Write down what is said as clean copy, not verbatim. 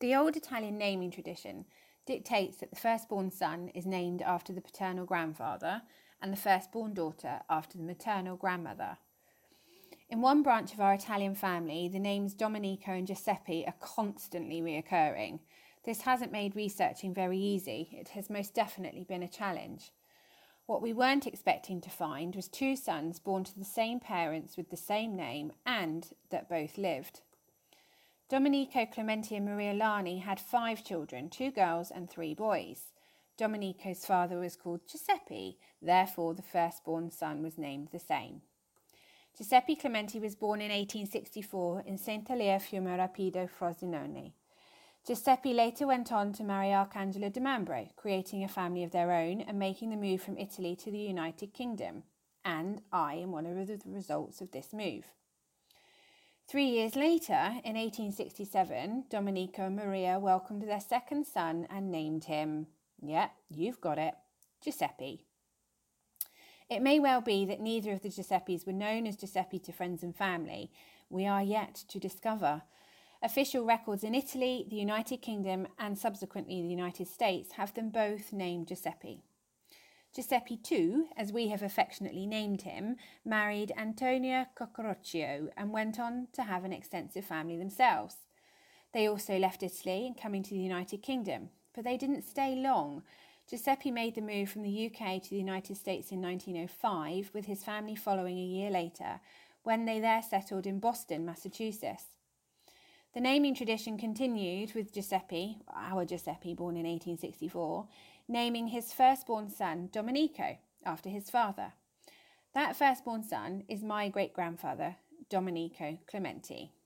The old Italian naming tradition dictates that the firstborn son is named after the paternal grandfather and the firstborn daughter after the maternal grandmother. In one branch of our Italian family, the names Domenico and Giuseppe are constantly reoccurring. This hasn't made researching very easy. It has most definitely been a challenge. What we weren't expecting to find was two sons born to the same parents with the same name and that both lived. Domenico, Clementi and Maria Lani had 5 children, 2 girls and 3 boys. Domenico's father was called Giuseppe, therefore the firstborn son was named the same. Giuseppe Clementi was born in 1864 in Sant'Elia Fiume Rapido, Frosinone. Giuseppe later went on to marry Arcangela de Mambro, creating a family of their own and making the move from Italy to the United Kingdom. And I am one of the results of this move. 3 years later, in 1867, Domenico and Maria welcomed their second son and named him, you've got it, Giuseppe. It may well be that neither of the Giuseppes were known as Giuseppe to friends and family. We are yet to discover. Official records in Italy, the United Kingdom and subsequently the United States have them both named Giuseppe. Giuseppe II, as we have affectionately named him, married Antonia Coccrocchio and went on to have an extensive family themselves. They also left Italy and coming to the United Kingdom, but they didn't stay long. Giuseppe made the move from the UK to the United States in 1905, with his family following a year later, when they there settled in Boston, Massachusetts. The naming tradition continued with Giuseppe, our Giuseppe born in 1864, naming his firstborn son Domenico after his father. That firstborn son is my great-grandfather, Domenico Clementi.